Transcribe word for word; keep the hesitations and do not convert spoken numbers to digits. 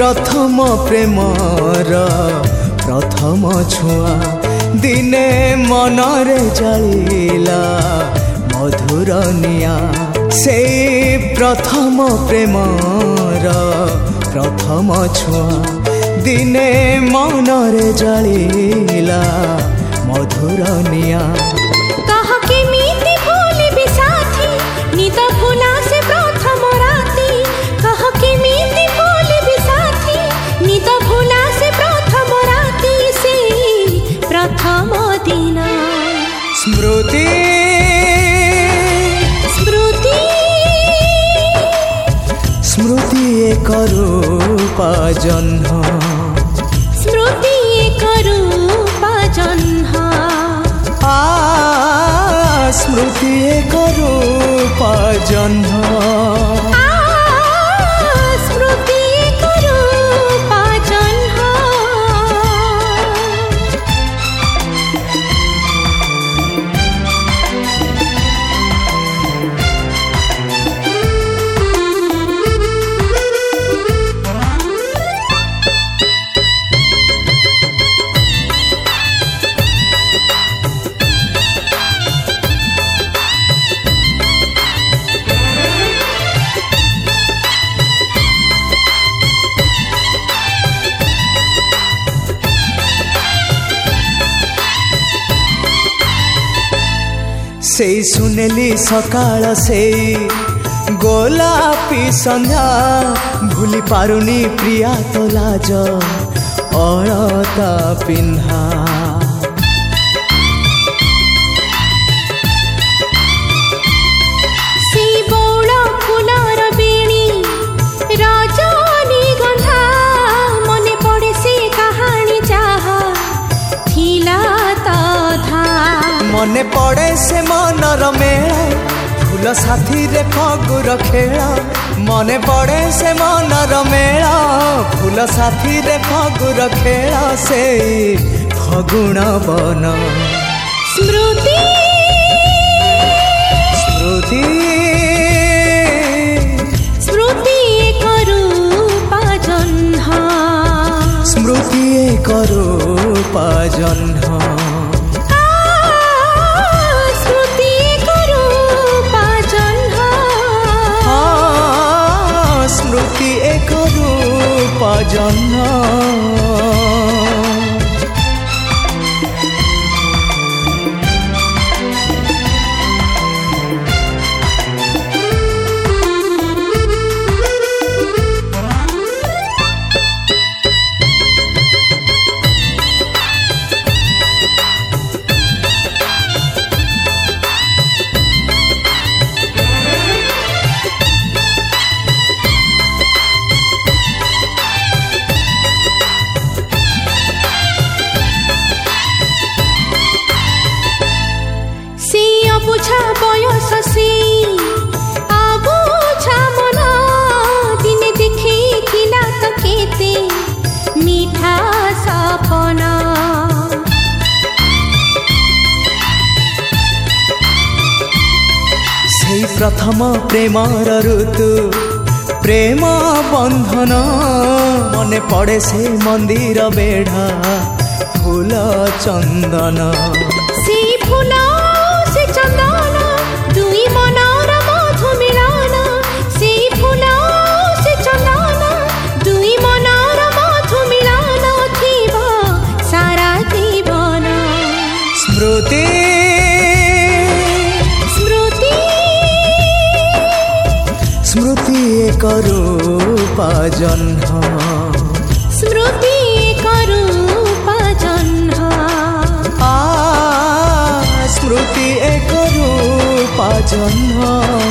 प्रथम प्रेमर प्रथम छुआ दिने मनरे जलिला मधुर निया से प्रथम प्रेमर प्रथम छुआ दिने मनरे जलिला मधुर निया कहा के मीति भूली भी साथी नित भूला से प्रथम राती कहा के मीति भूली भी साथी नित भूला से प्रथम राती से प्रथम दिन स्मृति स्मृति स्मृति एक रूप जन्म स्मृति एक रूप जन्म आ स्मृति एक रूप जन्म स्मृति एक रूप जन्म से सुनेली सकाळ से गोलापी संध्या भूली पारुनी प्रिया तो लाज अलता पिन्हा से बौल फुलर बेणी रजनी गंधा मने पड़े से कहानी चाहा थिला तथा मने पड़े से मनर मेला फूल साथी रे फगुर खेला मने पड़े से मनर मेला फूल साथी रे फगुर खेला से फगुण बन स्मृति स्मृति स्मृति एक रूप जन्म स्मृति एक रूप जन्म स्मृति एक रूप जन्म बुझा बयस से आबुझा मन दिने देखी थिला त केते मीठा सपना से प्रथम प्रेमर ऋतु प्रेम बंधन मने पड़े से मंदिर बेढ़ा फूल चंदन से फूल चंदन दुई मनर मधु मिलन से फूल से चंदन दुई मनर मधु मिलन थिब सारा जीवन स्मृति स्मृति स्मृति एक रूप जन्म स्मृति एक रूप जन्म स्मृति एक रूप जन्म